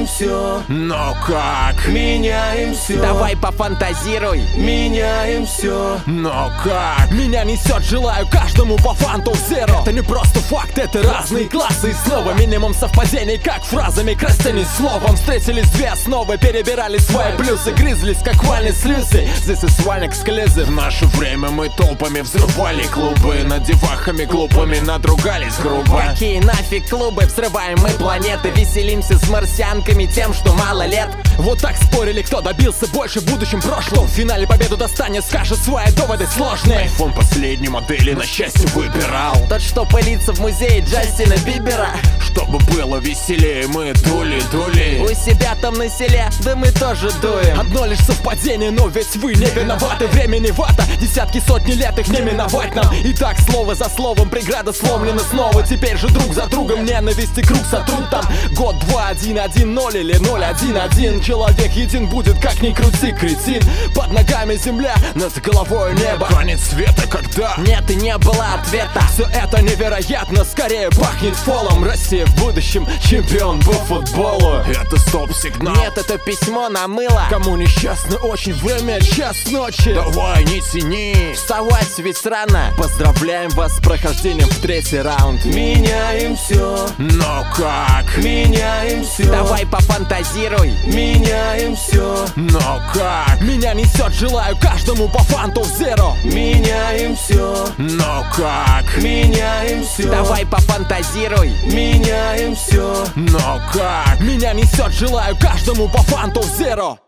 все, но как? меняем все. Давай пофантазируй. Меняем все, Но как? Меня несет, желаю каждому по фанту Zero. Это не просто факт, это разные классы. И снова минимум совпадений, как фразами к растений словом. Встретились две основы, перебирали свои плюсы, грызлись, как Ваня с Люси. This is one exclusive. В наше время мы толпами взрывали клубы, над девахами глупыми надругались грубо. Какие нафиг клубы, взрываем мы планеты. Веселимся с марсианками тем, что мало лет. Вот так спорили, кто добился больше в будущем прошлом. В финале победу достанет, скажет свои доводы сложные. Айфон последней модели на счастье выбирал, Тот, что пылится в музее Джастина Бибера. чтобы было веселее, мы дули. У себя там на селе, да мы тоже дуем. Одно лишь совпадение, но ведь вы не виноваты. Времени вата, десятки, сотни лет их не миновать нам. И так слово за словом преграда сломлена снова. Теперь же друг за другом ненависти круг сотрут там. Год 2, 1, 1, 0 или 0, 1, 1. Человек един будет, как ни крути, кретин. Под ногами земля, над головой небо. Конец света когда? Нет и не было ответа. Все это невероятно, скорее пахнет фолом. Россия в будущем чемпион по футболу. Это стоп-сигнал. Нет, это письмо на мыло. Кому несчастно очень, время час ночи. Давай, не тяни. Вставать ведь рано. Поздравляем вас с прохождением в третий раунд. меняем все, Но как? меняем все. Давай пофантазируй. Меняем все, Но как? Меня несет, желаю каждому по фанту Zero. меняем все, Но как? меняем все. Давай пофантазируй. Меняем все. Но как? Меня несет, желаю каждому по фанту Zero.